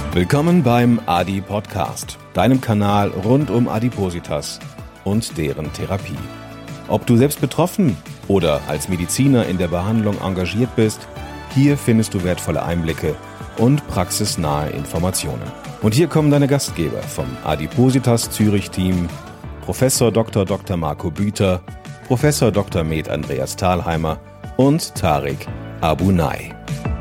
Willkommen beim Adi Podcast, deinem Kanal rund um Adipositas und deren Therapie. Ob du selbst betroffen oder als Mediziner in der Behandlung engagiert bist, hier findest du wertvolle Einblicke und praxisnahe Informationen. Und hier kommen deine Gastgeber vom Adipositas Zürich Team, Professor Dr. Marco Büter, Professor Dr. Med Andreas Thalheimer und Tarek Abunay.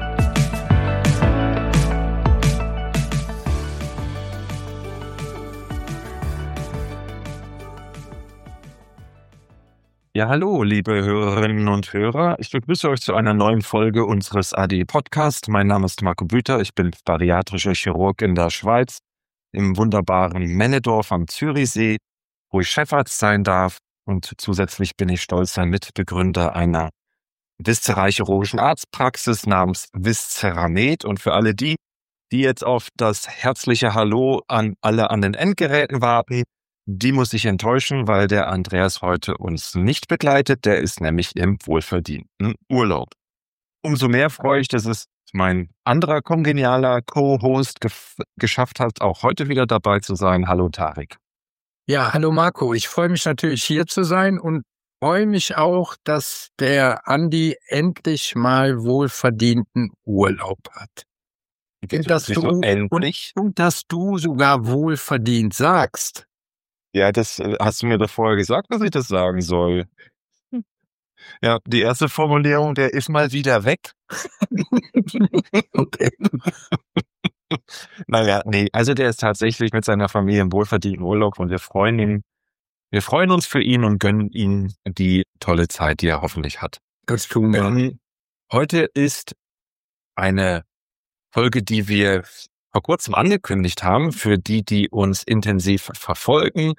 Ja, hallo, liebe Hörerinnen und Hörer. Ich begrüße euch zu einer neuen Folge unseres AD-Podcasts. Mein Name ist Marco Büter. Ich bin bariatrischer Chirurg in der Schweiz, im wunderbaren Männedorf am Zürichsee, wo ich Chefarzt sein darf. Und zusätzlich bin ich stolzer Mitbegründer einer viszeralchirurgischen Arztpraxis namens Visceramed. Und für alle die jetzt auf das herzliche Hallo an alle an den Endgeräten warten, die muss ich enttäuschen, weil der Andreas heute uns nicht begleitet. Der ist nämlich im wohlverdienten Urlaub. Umso mehr freue ich, dass es mein anderer kongenialer Co-Host geschafft hat, auch heute wieder dabei zu sein. Hallo Tarek. Ja, hallo Marco. Ich freue mich natürlich hier zu sein und freue mich auch, dass der Andi endlich mal wohlverdienten Urlaub hat. Und dass du sogar wohlverdient sagst. Ja, das hast du mir doch vorher gesagt, dass ich das sagen soll. Ja, die erste Formulierung, der ist mal wieder weg. Okay. Naja, nee, also der ist tatsächlich mit seiner Familie im wohlverdienten Urlaub und wir freuen uns für ihn und gönnen ihm die tolle Zeit, die er hoffentlich hat. Das tun wir. Heute ist eine Folge, die wir vor kurzem angekündigt haben, für die uns intensiv verfolgen.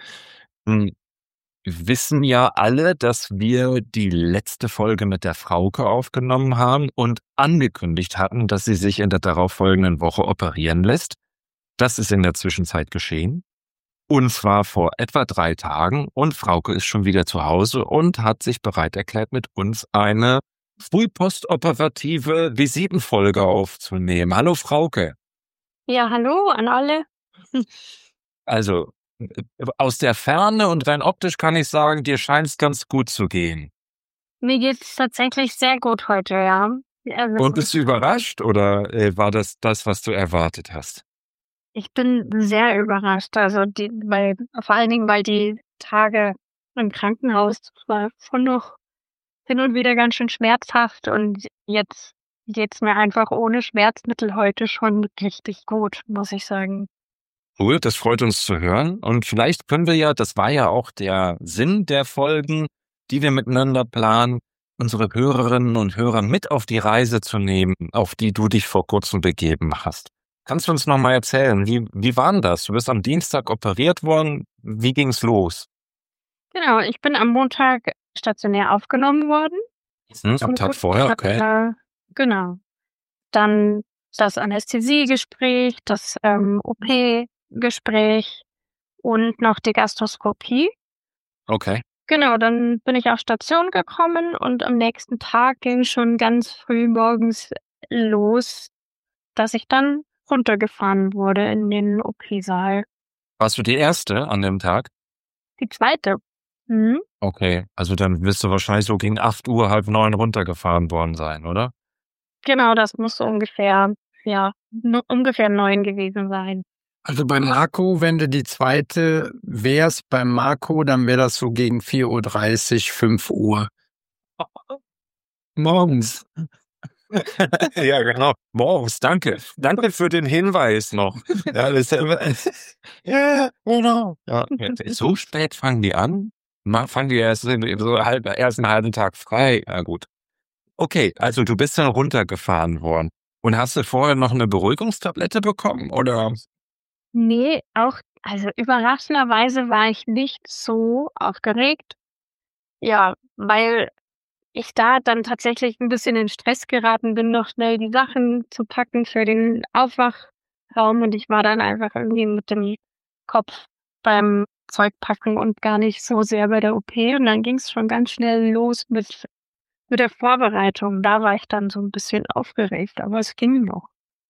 Wissen ja alle, dass wir die letzte Folge mit der Frauke aufgenommen haben und angekündigt hatten, dass sie sich in der darauffolgenden Woche operieren lässt. Das ist in der Zwischenzeit geschehen. Und zwar vor etwa 3 Tagen. Und Frauke ist schon wieder zu Hause und hat sich bereit erklärt, mit uns eine frühpostoperative Visitenfolge aufzunehmen. Hallo Frauke. Ja, hallo an alle. Also, aus der Ferne und rein optisch kann ich sagen, dir scheint es ganz gut zu gehen. Mir geht's tatsächlich sehr gut heute, ja. Also, Und bist du überrascht oder war das, was du erwartet hast? ich bin sehr überrascht. Also vor allen Dingen, weil die Tage im Krankenhaus war schon noch hin und wieder ganz schön schmerzhaft und jetzt geht's mir einfach ohne Schmerzmittel heute schon richtig gut, muss ich sagen. Cool, das freut uns zu hören. Und vielleicht können wir ja, das war ja auch der Sinn der Folgen, die wir miteinander planen, unsere Hörerinnen und Hörer mit auf die Reise zu nehmen, auf die du dich vor kurzem begeben hast. Kannst du uns noch mal erzählen, wie war denn das? Du bist am Dienstag operiert worden. Wie ging's los? Genau, ich bin am Montag stationär aufgenommen worden. Am Tag vorher, okay. Genau. Dann das Anästhesiegespräch, das OP-Gespräch und noch die Gastroskopie. Okay. Genau, dann bin ich auf Station gekommen und am nächsten Tag ging schon ganz früh morgens los, dass ich dann runtergefahren wurde in den OP-Saal. Warst du die Erste an dem Tag? Die zweite. Mhm. Okay, also dann wirst du wahrscheinlich so gegen 8 Uhr, 8:30 runtergefahren worden sein, oder? Genau, das muss so ungefähr 9 gewesen sein. Also bei Marco, wenn du die zweite wärst, bei Marco, dann wäre das so gegen 4:30 Uhr, 5 Uhr. Morgens. Ja, genau. Morgens, danke. Danke für den Hinweis noch. Ja, ja, genau. Ja. So spät fangen die an? Fangen die erst einen halben Tag frei? Ja, gut. Okay, also du bist dann runtergefahren worden. Und hast du vorher noch eine Beruhigungstablette bekommen, oder? Nee, also überraschenderweise war ich nicht so aufgeregt. Ja, weil ich da dann tatsächlich ein bisschen in Stress geraten bin, noch schnell die Sachen zu packen für den Aufwachraum und ich war dann einfach irgendwie mit dem Kopf beim Zeugpacken und gar nicht so sehr bei der OP und dann ging's schon ganz schnell los mit der Vorbereitung. Da war ich dann so ein bisschen aufgeregt, aber es ging noch.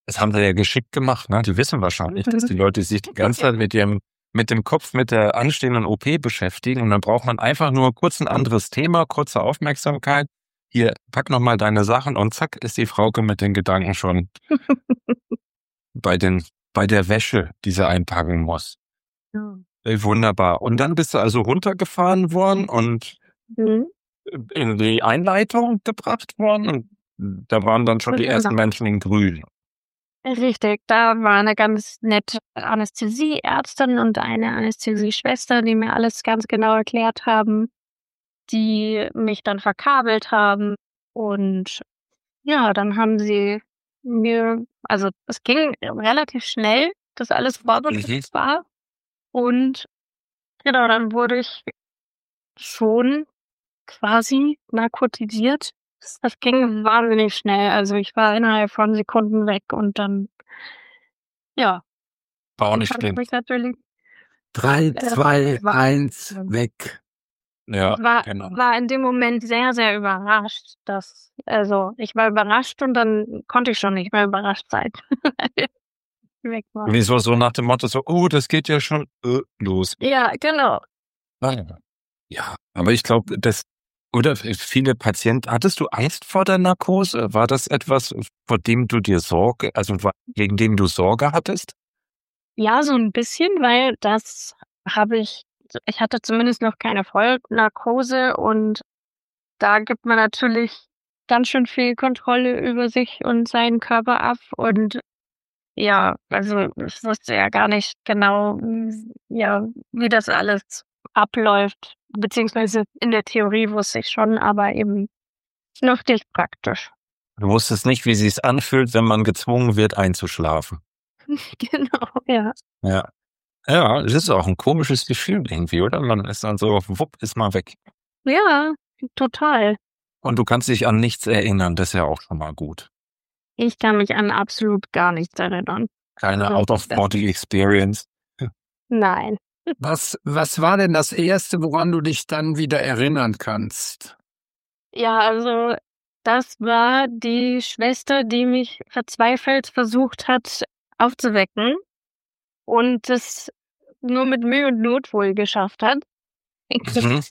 Das haben sie ja geschickt gemacht, ne? Die wissen wahrscheinlich, dass die Leute sich die ganze Zeit mit dem Kopf, mit der anstehenden OP beschäftigen und dann braucht man einfach nur kurz ein anderes Thema, kurze Aufmerksamkeit. Hier, pack nochmal deine Sachen und zack, ist die Frauke mit den Gedanken schon bei der Wäsche, die sie einpacken muss. Ja. Wunderbar. Und dann bist du also runtergefahren worden und Mhm. in die Einleitung gebracht worden und da waren dann schon die ersten Menschen in Grün. Richtig, da war eine ganz nette Anästhesieärztin und eine Anästhesieschwester, die mir alles ganz genau erklärt haben, die mich dann verkabelt haben. Und ja, dann haben sie mir, also es ging relativ schnell, dass alles vorbereitet war. Und genau, dann wurde ich schon quasi narkotisiert. Das ging wahnsinnig schnell. Also ich war innerhalb von Sekunden weg und dann, ja, War auch dann nicht fand ich schlimm. mich natürlich, 3, 2, war- 1, weg. Ja, war, genau. war in dem Moment sehr, sehr überrascht. Also ich war überrascht und dann konnte ich schon nicht mehr überrascht sein. Weg war. Wieso so nach dem Motto so, oh, das geht ja schon los. Ja, genau. Ja, aber ich glaube, oder viele Patienten, hattest du Angst vor der Narkose? War das etwas, vor dem du dir gegen dem du Sorge hattest? Ja, so ein bisschen, weil ich hatte zumindest noch keine Vollnarkose und da gibt man natürlich ganz schön viel Kontrolle über sich und seinen Körper ab und ja, also ich wusste ja gar nicht genau, ja, wie das alles abläuft, beziehungsweise in der Theorie wusste ich schon, aber eben noch nicht praktisch. Du wusstest nicht, wie sich's anfühlt, wenn man gezwungen wird, einzuschlafen. Genau, ja. Ja. Ja, das ist auch ein komisches Gefühl irgendwie, oder? Man ist dann so, wupp, ist mal weg. Ja, total. Und du kannst dich an nichts erinnern, das ist ja auch schon mal gut. Ich kann mich an absolut gar nichts erinnern. Keine Ja, Out-of-Body-Experience. Nein. Was war denn das Erste, woran du dich dann wieder erinnern kannst? Ja, also das war die Schwester, die mich verzweifelt versucht hat aufzuwecken und das nur mit Mühe und Not wohl geschafft hat. Mhm.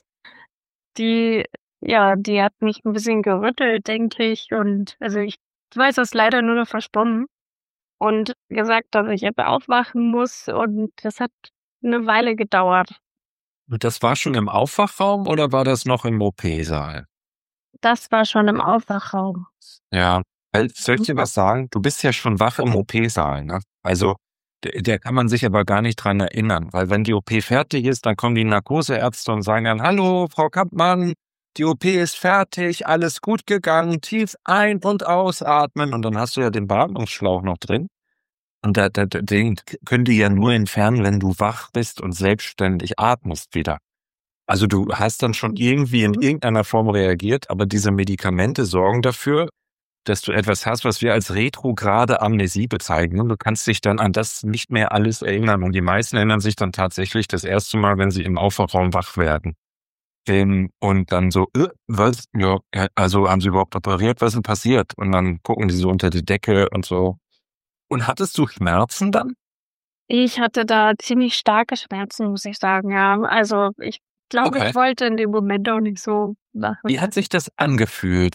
Die die hat mich ein bisschen gerüttelt, denke ich, und also ich weiß das leider nur noch verstummen und gesagt, dass ich jetzt aufwachen muss und das hat eine Weile gedauert. Und das war schon im Aufwachraum oder war das noch im OP-Saal? Das war schon im Aufwachraum. Ja, soll ich dir was sagen? Du bist ja schon wach im OP-Saal, ne? Also, der kann man sich aber gar nicht dran erinnern, weil wenn die OP fertig ist, dann kommen die Narkoseärzte und sagen dann, hallo, Frau Kampmann, die OP ist fertig, alles gut gegangen, tief ein- und ausatmen und dann hast du ja den Beatmungsschlauch noch drin. Und den können die ja nur entfernen, wenn du wach bist und selbstständig atmest wieder. Also du hast dann schon irgendwie in irgendeiner Form reagiert, aber diese Medikamente sorgen dafür, dass du etwas hast, was wir als retrograde Amnesie bezeichnen. Du kannst dich dann an das nicht mehr alles erinnern. Und die meisten erinnern sich dann tatsächlich das erste Mal, wenn sie im Aufwachraum wach werden. Und dann so, was? Ja, also haben sie überhaupt operiert? Was ist denn passiert? Und dann gucken die so unter die Decke und so. Und hattest du Schmerzen dann? Ich hatte da ziemlich starke Schmerzen, muss ich sagen, ja. Also, ich glaube, Okay. ich wollte in dem Moment auch nicht so wach Wie werden. hat sich das angefühlt?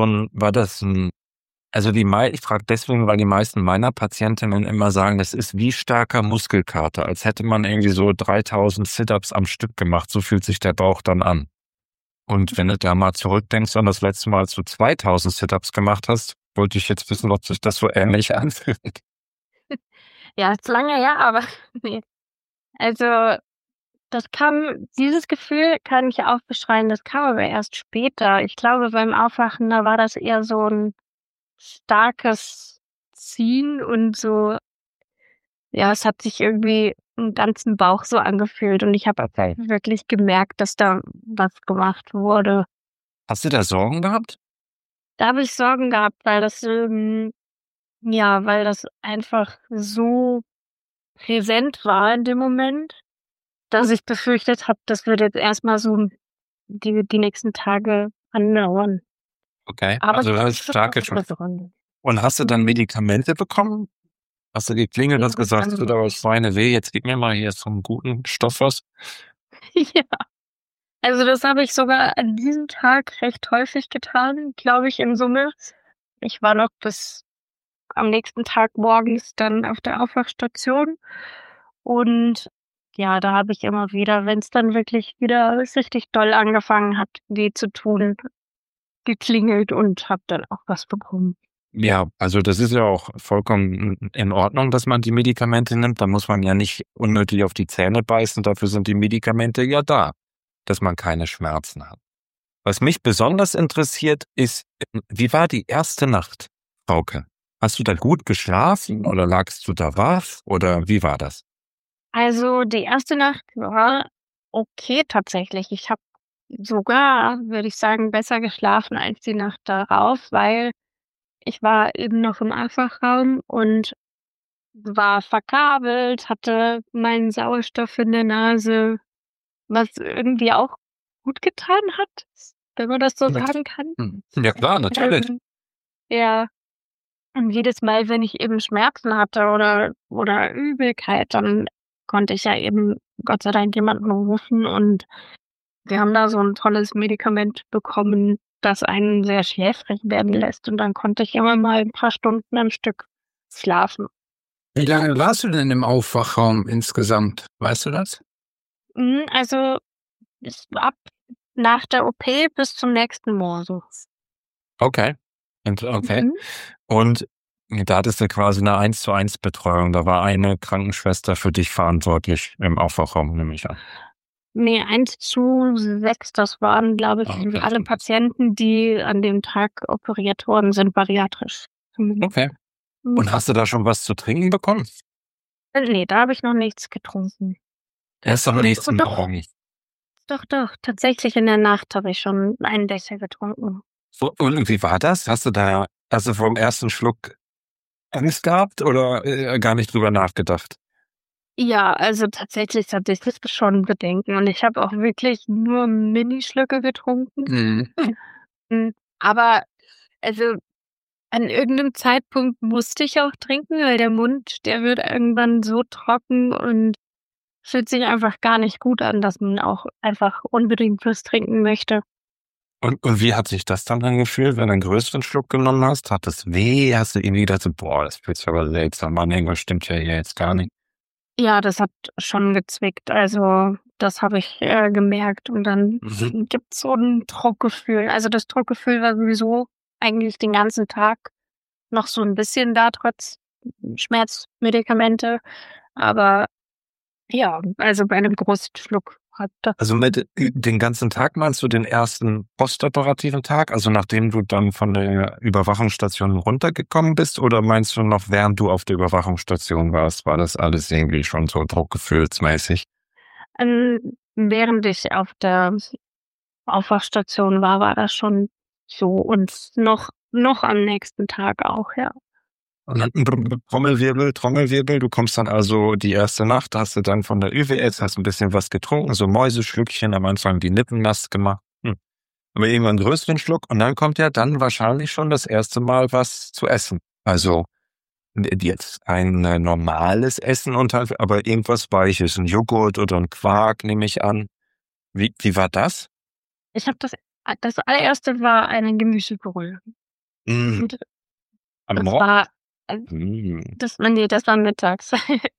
Also ich frage deswegen, weil die meisten meiner Patientinnen immer sagen, das ist wie starker Muskelkater, als hätte man irgendwie so 3000 Sit-Ups am Stück gemacht. So fühlt sich der Bauch dann an. Und wenn du da mal zurückdenkst an das letzte Mal, als du 2000 Sit-Ups gemacht hast, wollte ich jetzt wissen, ob sich das so ähnlich anfühlt. Ja, ist lange her, aber ne. Also, dieses Gefühl kann ich auch beschreiben, das kam aber erst später. Ich glaube, beim Aufwachen, da war das eher so 'n starkes Ziehen und so ja, es hat sich irgendwie im ganzen Bauch so angefühlt und ich habe Okay. wirklich gemerkt, dass da was gemacht wurde. Hast du da Sorgen gehabt? Da habe ich Sorgen gehabt, weil weil das einfach so präsent war in dem Moment, dass ich befürchtet habe, das würde jetzt erst mal so die nächsten Tage andauern. Okay, Aber also du es hast ist auch starke Schmerzen. besser. Und hast du dann Medikamente bekommen? Hast du geklingelt und hast gesagt, du da was Schweine weh, jetzt gib mir mal hier vom guten Stoff was? Ja, also das habe ich sogar an diesem Tag recht häufig getan, glaube ich, in Summe. Ich war noch bis am nächsten Tag morgens dann auf der Aufwachstation und ja, da habe ich immer wieder, wenn es dann wirklich wieder richtig doll angefangen hat, weh zu tun, geklingelt und habe dann auch was bekommen. Ja, also das ist ja auch vollkommen in Ordnung, dass man die Medikamente nimmt. Da muss man ja nicht unnötig auf die Zähne beißen. Dafür sind die Medikamente ja da, dass man keine Schmerzen hat. Was mich besonders interessiert ist, wie war die erste Nacht, Frauke? Hast du da gut geschlafen oder lagst du da wach oder wie war das? Also die erste Nacht war okay tatsächlich. Ich habe sogar, würde ich sagen, besser geschlafen als die Nacht darauf, weil ich war eben noch im Aufwachraum und war verkabelt, hatte meinen Sauerstoff in der Nase, was irgendwie auch gut getan hat, wenn man das so sagen kann. Ja klar, natürlich. Ja, und jedes Mal, wenn ich eben Schmerzen hatte oder Übelkeit, dann konnte ich ja eben Gott sei Dank jemanden rufen und wir haben da so ein tolles Medikament bekommen, das einen sehr schläfrig werden lässt und dann konnte ich immer mal ein paar Stunden am Stück schlafen. Wie lange warst du denn im Aufwachraum insgesamt? Weißt du das? Also, ab nach der OP bis zum nächsten Morgen. Okay. Okay. Mhm. Und da hattest du quasi eine 1:1 Betreuung. Da war eine Krankenschwester für dich verantwortlich im Aufwachraum, nehme ich an. Ne, 1:6, das waren, glaube ich, Okay. alle Patienten, die an dem Tag operiert worden sind, bariatrisch. Okay. Und hast du da schon was zu trinken bekommen? Ne, da habe ich noch nichts getrunken. Erst am nächsten Doch. Morgen. Doch, tatsächlich in der Nacht habe ich schon einen Becher getrunken. Und wie war das? Hast du vom ersten Schluck Angst gehabt oder gar nicht drüber nachgedacht? Ja, also tatsächlich hatte ich schon Bedenken und ich habe auch wirklich nur Minischlücke getrunken. Aber also an irgendeinem Zeitpunkt musste ich auch trinken, weil der Mund, der wird irgendwann so trocken und fühlt sich einfach gar nicht gut an, dass man auch einfach unbedingt was trinken möchte. Und wie hat sich das dann angefühlt, wenn du einen größeren Schluck genommen hast? Hat das weh? Hast du irgendwie gedacht, so, boah, das fühlt sich aber seltsam an, irgendwas stimmt ja hier jetzt gar nicht? Ja, das hat schon gezwickt. Also das habe ich gemerkt. Und dann gibt's so ein Druckgefühl. Also das Druckgefühl war sowieso eigentlich den ganzen Tag noch so ein bisschen da, trotz Schmerzmedikamente. Aber ja, also bei einem großen Schluck hat das. Also mit den ganzen Tag meinst du den ersten postoperativen Tag, also nachdem du dann von der Überwachungsstation runtergekommen bist, oder meinst du noch, während du auf der Überwachungsstation warst, war das alles irgendwie schon so druckgefühlsmäßig? Während ich auf der Aufwachstation war das schon so und noch am nächsten Tag auch, ja. Und dann Trommelwirbel, du kommst dann also die erste Nacht, hast du dann von der ÜWS, hast ein bisschen was getrunken, so Mäuseschlückchen, am Anfang die Lippen nass gemacht, aber irgendwann einen größeren Schluck und dann kommt ja dann wahrscheinlich schon das erste Mal was zu essen. Also jetzt ein normales Essen aber irgendwas Weiches, ein Joghurt oder ein Quark, nehme ich an. Wie war das? Ich habe das allererste war eine Gemüsebrühe. Und Am das Morgen? war das war mittags.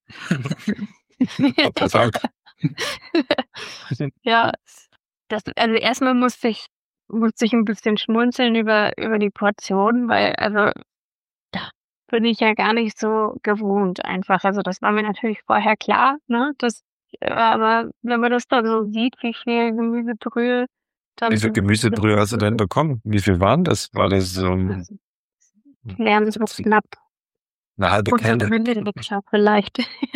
Ja, also erstmal musste ich ein bisschen schmunzeln über die Portion, weil also da bin ich ja gar nicht so gewohnt einfach. Also das war mir natürlich vorher klar, ne? Aber wenn man das dann so sieht, wie viel Gemüsebrühe dann. Wie viel Gemüsebrühe hast du denn bekommen? Wie viel waren das? War das so Wären so knapp eine halbe 100 Kelle? Milliliter vielleicht.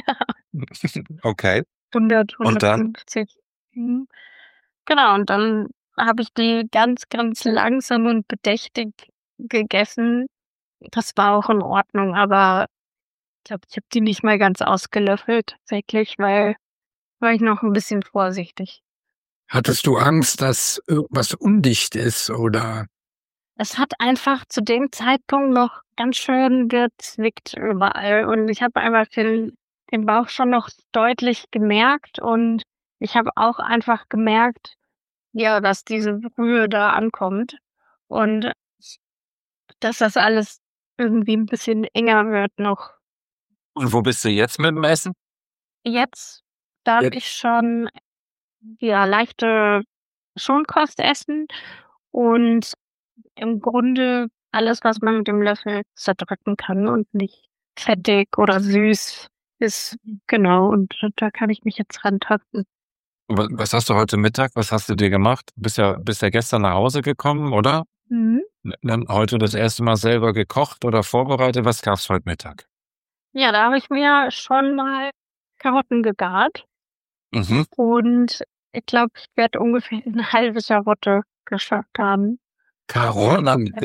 Okay. 100, Und dann? 150. Genau, und dann habe ich die ganz, ganz langsam und bedächtig gegessen. Das war auch in Ordnung, aber ich glaube, ich habe die nicht mal ganz ausgelöffelt tatsächlich, weil war ich noch ein bisschen vorsichtig. Hattest du Angst, dass irgendwas undicht ist oder? es hat einfach zu dem Zeitpunkt noch ganz schön gezwickt überall. Und ich habe einfach den Bauch schon noch deutlich gemerkt. Und ich habe auch einfach gemerkt, ja, dass diese Brühe da ankommt. Und dass das alles irgendwie ein bisschen enger wird noch. Und wo bist du jetzt mit dem Essen? Jetzt darf Jetzt- ich schon leichte Schonkost essen und im Grunde alles, was man mit dem Löffel zerdrücken kann und nicht fettig oder süß ist. Genau, und da kann ich mich jetzt rantasten. Was hast du heute Mittag? Was hast du dir gemacht? Bist ja gestern nach Hause gekommen, oder? Mhm. Dann heute das erste Mal selber gekocht oder vorbereitet. Was gab's heute Mittag? Ja, da habe ich mir schon mal Karotten gegart Mhm. und ich glaube, ich werde ungefähr eine halbe Karotte geschafft haben. Karotten.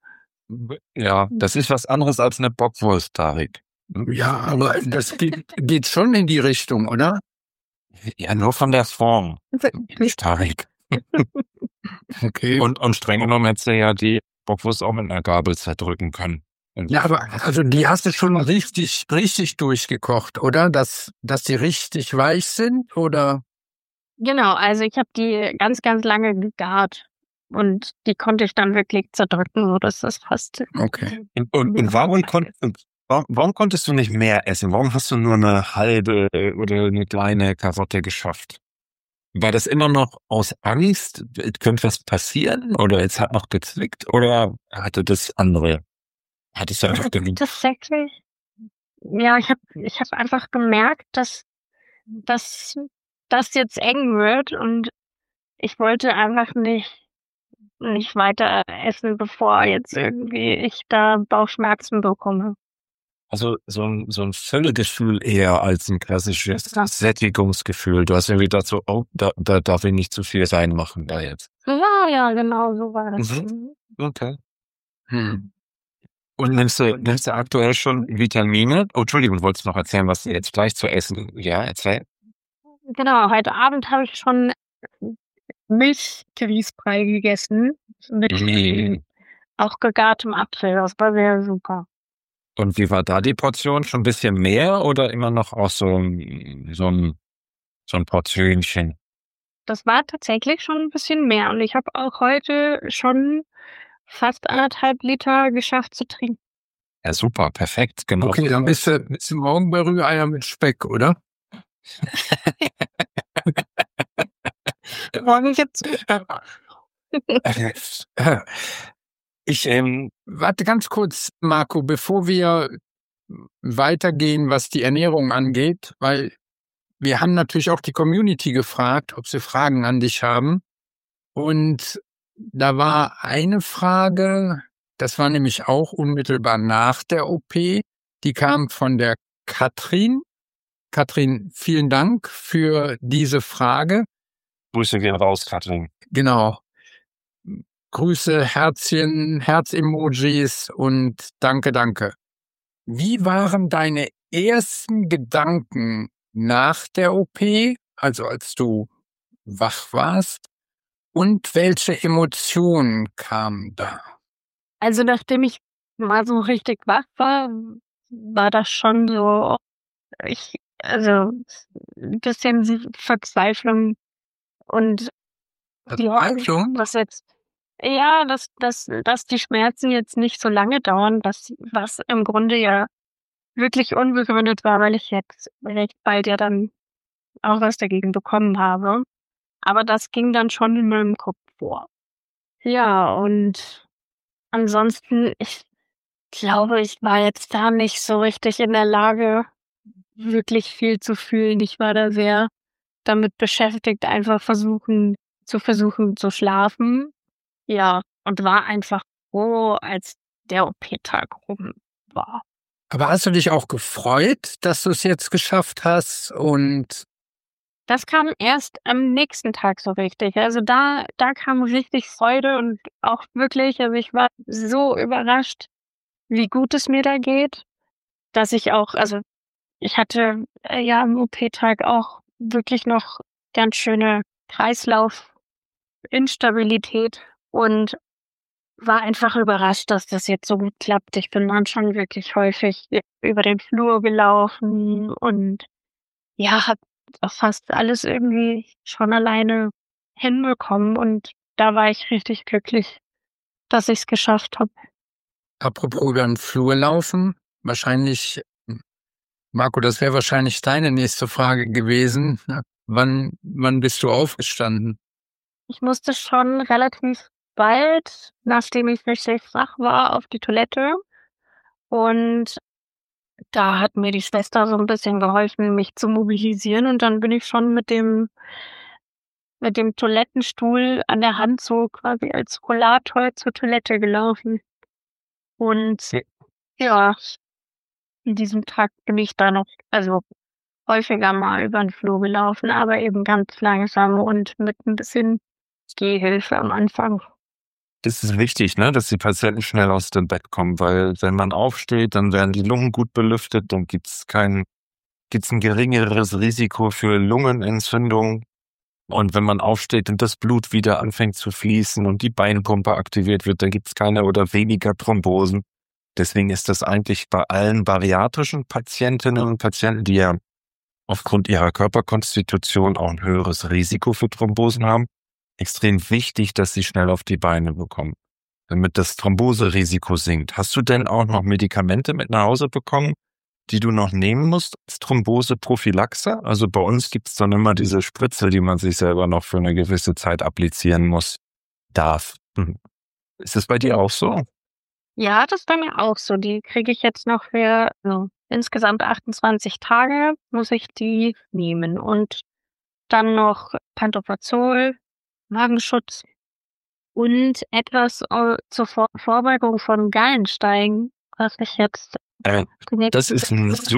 Ja, das ist was anderes als eine Bockwurst, Tarek. Ja, aber das geht schon in die Richtung, oder? Ja, nur von der Form, Tarek. Okay. Und streng genommen hättest du ja die Bockwurst auch mit einer Gabel zerdrücken können. Ja, aber also die hast du schon richtig durchgekocht, oder? Dass die richtig weich sind, oder? Genau, also ich habe die ganz, ganz lange gegart und die konnte ich dann wirklich zerdrücken, sodass das passt. Okay. Und warum konntest du nicht mehr essen? Warum hast du nur eine halbe oder eine kleine Karotte geschafft? War das immer noch aus Angst? Könnte was passieren? Oder es hat noch gezwickt? Oder hatte das andere? Hattest du einfach genug? Tatsächlich, ja, ich hab einfach gemerkt, dass das jetzt eng wird und ich wollte einfach nicht weiter essen, bevor jetzt irgendwie ich da Bauchschmerzen bekomme. Also so ein Völlegefühl eher als ein klassisches Sättigungsgefühl. Du hast irgendwie gedacht so, oh, da darf ich nicht zu viel reinmachen da jetzt. Ja, genau, so war das. Mhm. Okay. Hm. Und nimmst du aktuell schon Vitamine? Oh, Entschuldigung, wolltest du noch erzählen, was du jetzt gleich zu essen? Ja, erzähl. Genau, heute Abend habe ich schon Milchgrießbrei gegessen mit auch gegartem Apfel. Das war sehr super. Und wie war da die Portion? Schon ein bisschen mehr oder immer noch auch so ein Portionchen? Das war tatsächlich schon ein bisschen mehr. Und ich habe auch heute schon fast 1,5 Liter geschafft zu trinken. Ja, super, perfekt, genau. Okay, dann bist du morgen bei Rühreier mit Speck, oder? Morgen jetzt. Warte ganz kurz, Marco, bevor wir weitergehen, was die Ernährung angeht, weil wir haben natürlich auch die Community gefragt, ob sie Fragen an dich haben. Und da war eine Frage, das war nämlich auch unmittelbar nach der OP, die kam von der Katrin. Katrin, vielen Dank für diese Frage. Grüße gehen raus, Katrin. Genau. Grüße, Herzchen, Herz-Emojis und danke. Wie waren deine ersten Gedanken nach der OP, also als du wach warst? Und welche Emotionen kamen da? Also nachdem ich mal so richtig wach war, war das schon so, also ein bisschen Verzweiflung und Verzweiflung? was jetzt, ja, dass die Schmerzen jetzt nicht so lange dauern, was im Grunde ja wirklich unbegründet war, weil ich jetzt recht bald ja dann auch was dagegen bekommen habe. Aber das ging dann schon in meinem Kopf vor. Ja, und ansonsten, ich glaube, ich war jetzt da nicht so richtig in der Lage, wirklich viel zu fühlen. Ich war da sehr damit beschäftigt, einfach versuchen zu schlafen. Ja, und war einfach froh, als der OP-Tag rum war. Aber hast du dich auch gefreut, dass du es jetzt geschafft hast? Und Das kam erst am nächsten Tag so richtig. Also da kam richtig Freude und auch wirklich, also ich war so überrascht, wie gut es mir da geht, dass ich auch, also ich hatte ja am OP-Tag auch wirklich noch ganz schöne Kreislaufinstabilität und war einfach überrascht, dass das jetzt so gut klappt. Ich bin dann schon wirklich häufig über den Flur gelaufen und ja, habe fast alles irgendwie schon alleine hinbekommen und da war ich richtig glücklich, dass ich es geschafft habe. Apropos über den Flur laufen, wahrscheinlich, Marco, das wäre wahrscheinlich deine nächste Frage gewesen. Wann bist du aufgestanden? Ich musste schon relativ bald, nachdem ich richtig wach war, auf die Toilette und da hat mir die Schwester so ein bisschen geholfen, mich zu mobilisieren und dann bin ich schon mit dem Toilettenstuhl an der Hand so quasi als Rollator zur Toilette gelaufen. Und ja, in diesem Takt bin ich da noch häufiger mal über 'n Flur gelaufen, aber eben ganz langsam und mit ein bisschen Gehhilfe am Anfang. Das ist wichtig, ne, dass die Patienten schnell aus dem Bett kommen, weil wenn man aufsteht, dann werden die Lungen gut belüftet, dann gibt's ein geringeres Risiko für Lungenentzündung. Und wenn man aufsteht und das Blut wieder anfängt zu fließen und die Beinpumpe aktiviert wird, dann gibt's keine oder weniger Thrombosen. Deswegen ist das eigentlich bei allen bariatrischen Patientinnen und Patienten, die ja aufgrund ihrer Körperkonstitution auch ein höheres Risiko für Thrombosen haben, extrem wichtig, dass sie schnell auf die Beine bekommen, damit das Thromboserisiko sinkt. Hast du denn auch noch Medikamente mit nach Hause bekommen, die du noch nehmen musst als Thromboseprophylaxe? Also bei uns gibt's dann immer diese Spritze, die man sich selber noch für eine gewisse Zeit applizieren darf. Ist das bei dir auch so? Ja, das ist bei mir auch so. Die kriege ich jetzt noch für insgesamt 28 Tage muss ich die nehmen und dann noch Pantoprazol, Magenschutz und etwas, zur Vorbeugung von Gallensteigen, was ich jetzt die Das nächsten ist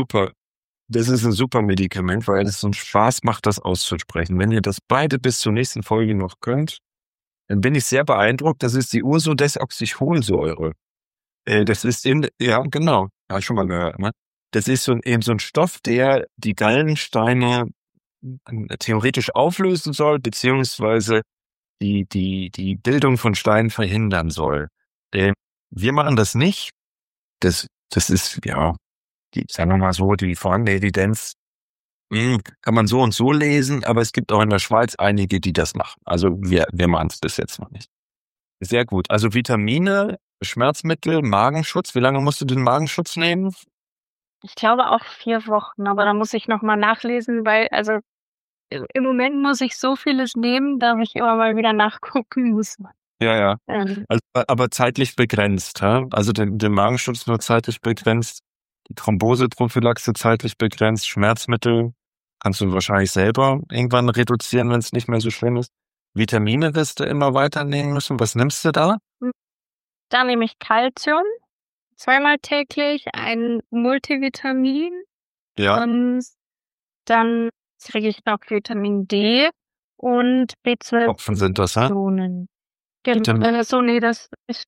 ein super Medikament, weil es so einen Spaß macht, das auszusprechen. Wenn ihr das beide bis zur nächsten Folge noch könnt, dann bin ich sehr beeindruckt. Das ist die Ursodesoxycholsäure. Das ist ja, genau, habe ich schon mal gehört, ne? Das ist eben so ein Stoff, der die Gallensteine theoretisch auflösen soll, beziehungsweise die Bildung von Steinen verhindern soll. Wir machen das nicht. Das ist, ja, sagen wir mal so, die vorhandene Evidenz kann man so und so lesen, aber es gibt auch in der Schweiz einige, die das machen. Also wir machen es bis jetzt noch nicht. Sehr gut. Also Vitamine, Schmerzmittel, Magenschutz. Wie lange musst du den Magenschutz nehmen? Ich glaube auch 4 Wochen, aber da muss ich noch mal nachlesen, weil im Moment muss ich so vieles nehmen, dass ich immer mal wieder nachgucken muss. Ja. Ähm, Also, aber zeitlich begrenzt, ja? Also den Magenschutz nur zeitlich begrenzt, die Thromboseprophylaxe zeitlich begrenzt, Schmerzmittel kannst du wahrscheinlich selber irgendwann reduzieren, wenn es nicht mehr so schlimm ist. Vitamine wirst du immer weiter nehmen müssen. Was nimmst du da? Da nehme ich Calcium, 2-mal täglich, ein Multivitamin Ja. und dann kriege ich noch Vitamin D und B12 Tropfen sind das, ha? Infusionen. Vitamin- Das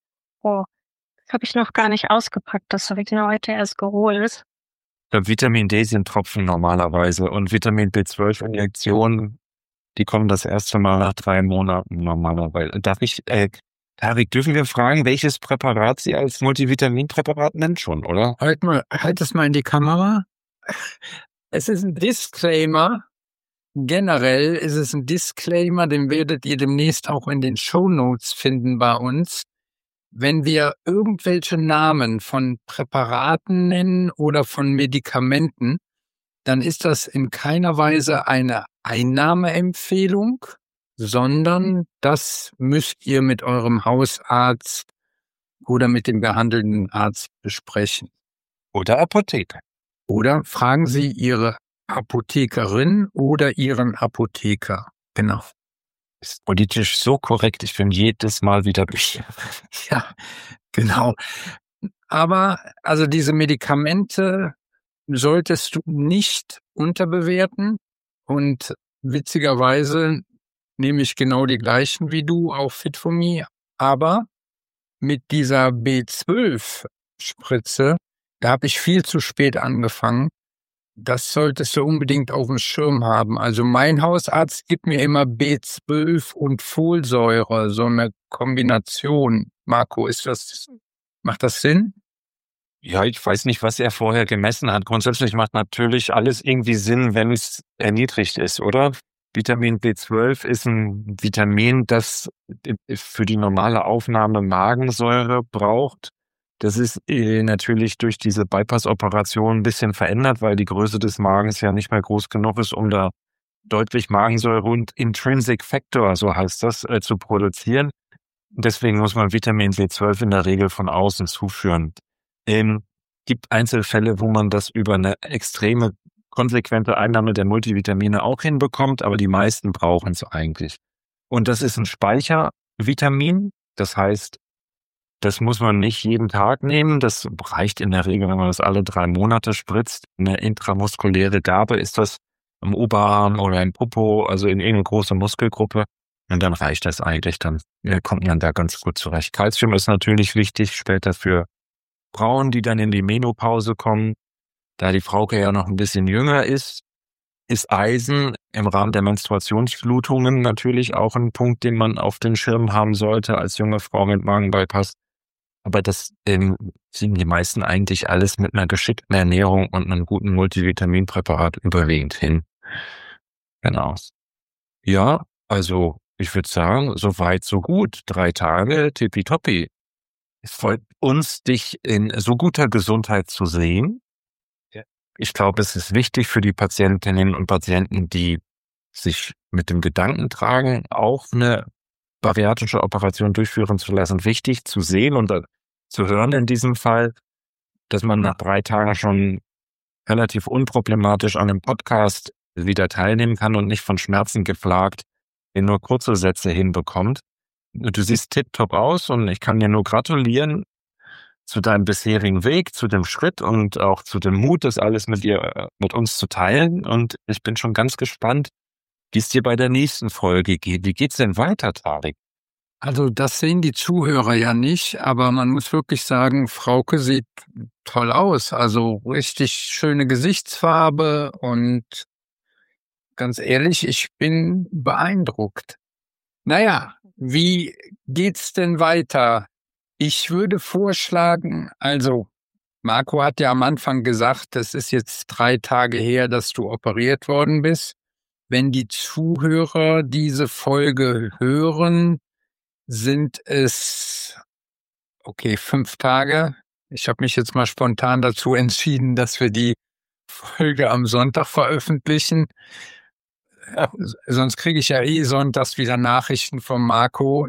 habe ich noch gar nicht ausgepackt. Das habe ich mir heute erst geholt. Vitamin D sind Tropfen normalerweise und Vitamin B12-Injektionen, die kommen das erste Mal nach 3 Monaten normalerweise. Tarek, dürfen wir fragen, welches Präparat Sie als Multivitaminpräparat nennen schon, oder? Halt es mal in die Kamera. Es ist ein Disclaimer. Generell ist es ein Disclaimer, den werdet ihr demnächst auch in den Shownotes finden bei uns. Wenn wir irgendwelche Namen von Präparaten nennen oder von Medikamenten, dann ist das in keiner Weise eine Einnahmeempfehlung, sondern das müsst ihr mit eurem Hausarzt oder mit dem behandelnden Arzt besprechen. Oder Apotheker. Oder fragen Sie Ihre Apothekerin oder Ihren Apotheker. Genau. Ist politisch so korrekt, ich bin jedes Mal wieder Ja, genau. Aber also diese Medikamente solltest du nicht unterbewerten. Und witzigerweise nehme ich genau die gleichen wie du, auch Fit4Me. Aber mit dieser B12-Spritze, da habe ich viel zu spät angefangen. das solltest du unbedingt auf dem Schirm haben. Also mein Hausarzt gibt mir immer B12 und Folsäure, so eine Kombination. Marco, macht das Sinn? Ja, ich weiß nicht, was er vorher gemessen hat. Grundsätzlich macht natürlich alles irgendwie Sinn, wenn es erniedrigt ist, oder? Vitamin B12 ist ein Vitamin, das für die normale Aufnahme Magensäure braucht. Das ist natürlich durch diese Bypass-Operation ein bisschen verändert, weil die Größe des Magens ja nicht mehr groß genug ist, um da deutlich Magensäure und Intrinsic Factor, so heißt das, zu produzieren. Deswegen muss man Vitamin B12 in der Regel von außen zuführen. Gibt Einzelfälle, wo man das über eine extreme, konsequente Einnahme der Multivitamine auch hinbekommt, aber die meisten brauchen es eigentlich. Und das ist ein Speichervitamin. Das heißt, das muss man nicht jeden Tag nehmen. Das reicht in der Regel, wenn man das alle 3 Monate spritzt. Eine intramuskuläre Gabe ist das im Oberarm oder im Popo, also in irgendeine große Muskelgruppe. Und dann reicht das eigentlich. Dann kommt man da ganz gut zurecht. Calcium ist natürlich wichtig später für Frauen, die dann in die Menopause kommen. Da die Frauke ja noch ein bisschen jünger ist Eisen im Rahmen der Menstruationsblutungen natürlich auch ein Punkt, den man auf den Schirm haben sollte als junge Frau mit Magenbypass. Aber das ziehen die meisten eigentlich alles mit einer geschickten Ernährung und einem guten Multivitaminpräparat überwiegend hin. Genau. Ja, also ich würde sagen, so weit, so gut. 3 Tage, tippitoppi. Es freut uns, dich in so guter Gesundheit zu sehen. Ich glaube, es ist wichtig für die Patientinnen und Patienten, die sich mit dem Gedanken tragen, auch eine bariatrische Operation durchführen zu lassen, wichtig zu sehen und zu hören in diesem Fall, dass man nach 3 Tagen schon relativ unproblematisch an einem Podcast wieder teilnehmen kann und nicht von Schmerzen geplagt in nur kurze Sätze hinbekommt. Du siehst tipptopp aus und ich kann dir nur gratulieren zu deinem bisherigen Weg, zu dem Schritt und auch zu dem Mut, das alles mit uns zu teilen. Und ich bin schon ganz gespannt, wie es dir bei der nächsten Folge geht. Wie geht's denn weiter, Tarek? Also das sehen die Zuhörer ja nicht, aber man muss wirklich sagen, Frauke sieht toll aus. Also richtig schöne Gesichtsfarbe und ganz ehrlich, ich bin beeindruckt. Naja, wie geht's denn weiter? Ich würde vorschlagen, also Marco hat ja am Anfang gesagt, das ist jetzt 3 Tage her, dass du operiert worden bist. Wenn die Zuhörer diese Folge hören, sind es, 5 Tage. Ich habe mich jetzt mal spontan dazu entschieden, dass wir die Folge am Sonntag veröffentlichen. Sonst kriege ich ja sonntags wieder Nachrichten von Marco.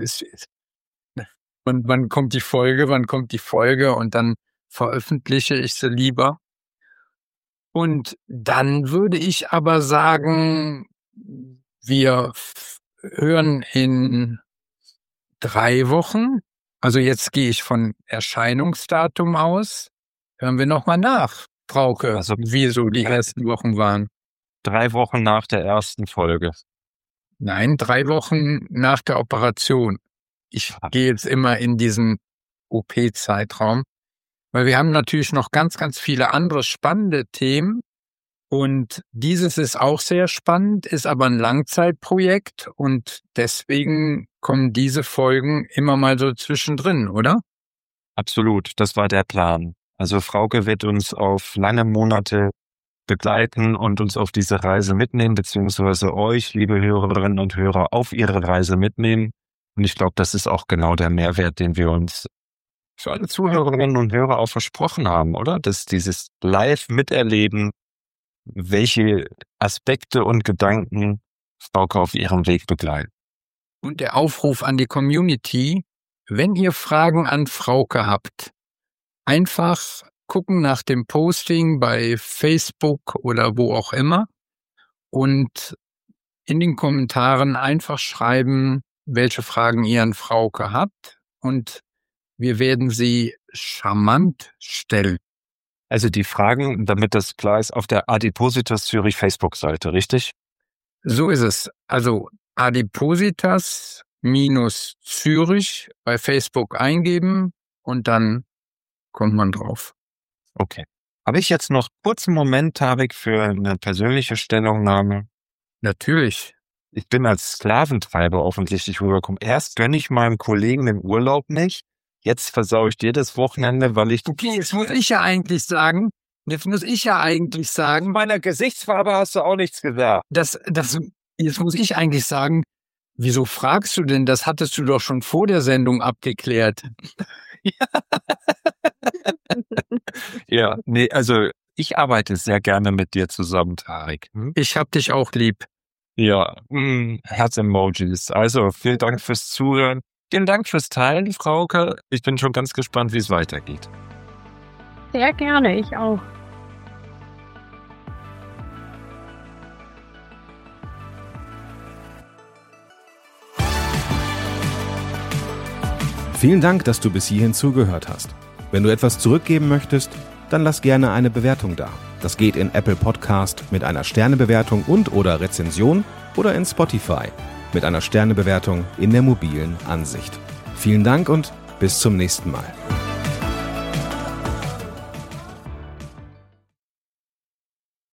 Wann kommt die Folge? Und dann veröffentliche ich sie lieber. Und dann würde ich aber sagen, wir hören in 3 Wochen. Also jetzt gehe ich von Erscheinungsdatum aus. Hören wir nochmal nach, Frauke, Also wie so die ersten Wochen waren. 3 Wochen nach der ersten Folge. Nein, 3 Wochen nach der Operation. Ich gehe jetzt immer in diesen OP-Zeitraum, weil wir haben natürlich noch ganz, ganz viele andere spannende Themen. Und dieses ist auch sehr spannend, ist aber ein Langzeitprojekt und deswegen kommen diese Folgen immer mal so zwischendrin, oder? Absolut, das war der Plan. Also Frauke wird uns auf lange Monate begleiten und uns auf diese Reise mitnehmen, beziehungsweise euch, liebe Hörerinnen und Hörer, auf ihre Reise mitnehmen. Und ich glaube, das ist auch genau der Mehrwert, den wir uns für alle Zuhörerinnen und Hörer auch versprochen haben, oder? Dass dieses Live-Miterleben, welche Aspekte und Gedanken Frauke auf ihrem Weg begleiten. Und der Aufruf an die Community, wenn ihr Fragen an Frauke habt, einfach gucken nach dem Posting bei Facebook oder wo auch immer und in den Kommentaren einfach schreiben, welche Fragen ihr an Frauke habt und wir werden sie charmant stellen. Also die Fragen, damit das klar ist, auf der Adipositas Zürich Facebook-Seite, richtig? So ist es. Also Adipositas-Zürich bei Facebook eingeben und dann kommt man drauf. Okay. Habe ich jetzt noch kurz einen Moment, Tarek, für eine persönliche Stellungnahme? Natürlich. Ich bin als Sklaventreiber offensichtlich rübergekommen. Erst gönne ich meinem Kollegen den Urlaub nicht. Jetzt versaue ich dir das Wochenende, weil ich... Okay, jetzt muss ich ja eigentlich sagen, Von meiner Gesichtsfarbe hast du auch nichts gesagt. jetzt muss ich eigentlich sagen, wieso fragst du denn? Das hattest du doch schon vor der Sendung abgeklärt. Ja, nee, also ich arbeite sehr gerne mit dir zusammen, Tarek. Ich hab dich auch lieb. Ja, Herz-Emojis. Also, vielen Dank fürs Zuhören. Vielen Dank fürs Teilen, Frauke. Ich bin schon ganz gespannt, wie es weitergeht. Sehr gerne, ich auch. Vielen Dank, dass du bis hierhin zugehört hast. Wenn du etwas zurückgeben möchtest, dann lass gerne eine Bewertung da. Das geht in Apple Podcast mit einer Sternebewertung und/oder Rezension oder in Spotify mit einer Sternebewertung in der mobilen Ansicht. Vielen Dank und bis zum nächsten Mal.